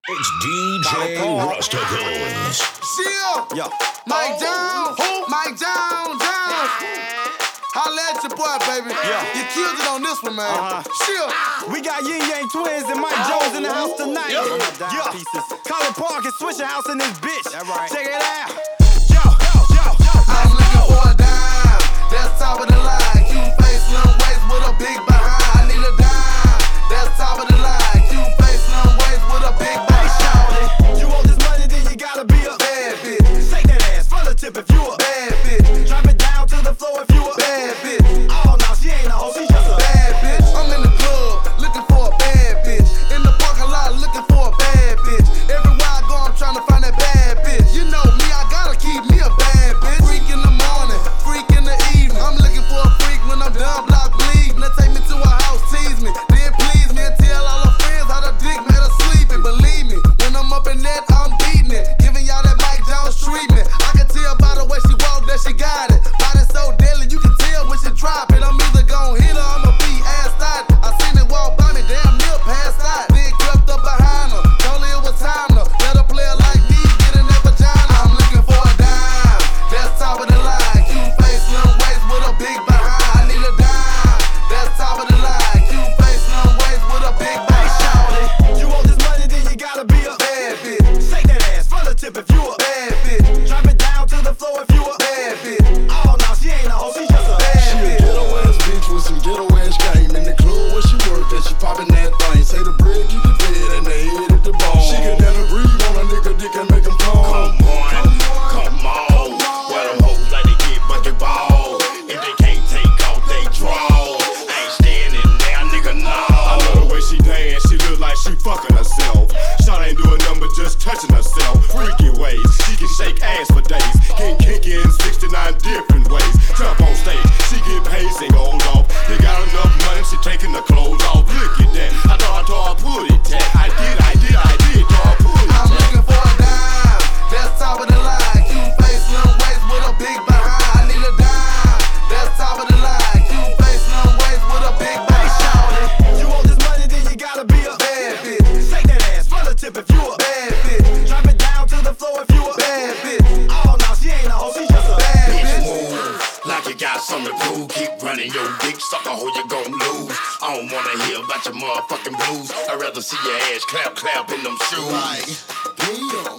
It's DJ Rustacoons. Chill. Mike Jones. Mike Jones. Holla at your boy, baby. You killed it on this one, man. Chill. We got Yin Yang Twins and Mike Jones in the house tonight. Colin Park is switching house in this bitch. Check it out. I'm looking for a dime. That's top of the line. Cute face, slim waist with a big behind. I need a dime. That's top of the line. Cute face, slim waist with a big behind. You want this money, then you gotta be a bad bitch. Shake that ass from the tip if you a bad bitch. Drop it down to the floor if you a bad bitch. Oh no, she ain't a hoe, she just a bad bitch. I'm in the club looking for a bad bitch. In the parking lot looking for a bad bitch. Everywhere I go, I'm trying to find that bad bitch. You know me, I gotta keep me a bad bitch. Freak in the morning, freak in the evening. I'm looking for a freak when I'm done block bleeding. Now take me to a house, tease me, then please me and tell all her friends how the dick made her sleeping. Believe me, when I'm up in that, I'm beating it. Giving y'all that Mike Jones treatment. I can tell by the way she walk that she got it. Body so deadly, you can tell when she drop it. I'm either gon' hit her, I'ma be assed out. I seen it walk by me, damn near passed out. Then crept up behind her, told her it was time to let a player like me get in that vagina. I'm looking for a dime, that's top of the line. Cute face, slim waist with a big behind. I need a dime, that's top of the line. Cute face, slim waist with a big behind. You want this money, then you gotta be a bad bitch. Shake that ass from the tip if you a bad bitch. Drop it down to the floor if you a bad bitch. Oh no, she ain't a hoe, she just a bad bitch. Ghetto ass bitch with some ghetto ass game. In the club where she work that she poppin' that thing. Say the bread keep the dead and the head at the bone. She can never breathe on a nigga dick and make him come. Come on. Where them hoes like to get bucket balls. If they can't take off, they draw. I ain't standing there, nigga, no. I love the way she dance, she look like she fucking herself. Shot ain't doing nothing but just touching herself. Freaky ways, she can shake ass for days. Getting kinky in 69 different ways. Jump on stage, she get paid, sing gold off. They got enough money, she taking the clothes off. Look at that, I thought I put it tap. I did, thought I put it I'm tap. looking for a dime, that's top of the line. Cute face, slim waist with a big behind. I need a dime, that's top of the line. Cute face, slim waist with a big behind. You want this money, then you gotta be a bad bitch. Shake that ass from the tip if you a Bad bitch. Drop it down to the floor if you a Bad bitch. Oh no, she ain't a hoe, she just a Bad Bitch, bitch. move like you got something to prove. Keep running your dick, sucker, hoe, you gon' lose. I don't wanna hear about your motherfucking blues. I'd rather see your ass clap in them shoes. Damn.